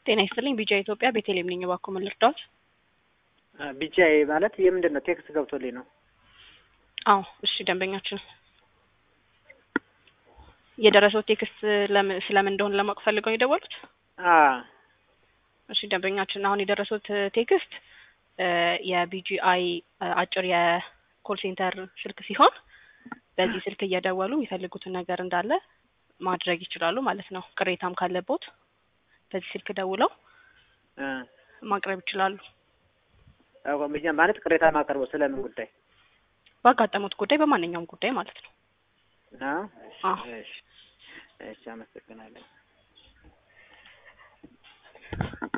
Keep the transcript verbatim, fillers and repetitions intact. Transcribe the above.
ጤና ይስጥልኝ ቢጂአይ ኢትዮጵያ ቤተልሔም ነኝ እባክዎ ምን ልርዳዎት? ቢጂአይ ማለት የምንድን ነው? ቴክስት ገብቶልኝ ነው። አዎ እሺ ደንበኛችን የደረሰው ቴክስት ለምን ስለምን እንደሆነ ለማወቅ ፈልገው የደወሉት? አዎ እሺ ደንበኛችን አሁን የደረሰው ቴክስት የቢጂአይ አጭር የኮል ሴንተር ስልክ ሲሆን በዚህ ስልክ እየደወሉ የሚፈልጉትን ነገር እንዳለ ማድረግ ይችላሉ ማለት ነው። ቅሬታም ካለቦት በዚህ ስልክ ደውለው ማቅረብ ይችላሉ። አዎ ማለት ቅሬታ ማቅረብ ስለምን ጉዳይ? ባጋጠሙት ጉዳይ በማንኛውም ጉዳይ ማለት ነው። ና አዎ እሺ እሺ አመሰግናለሁ።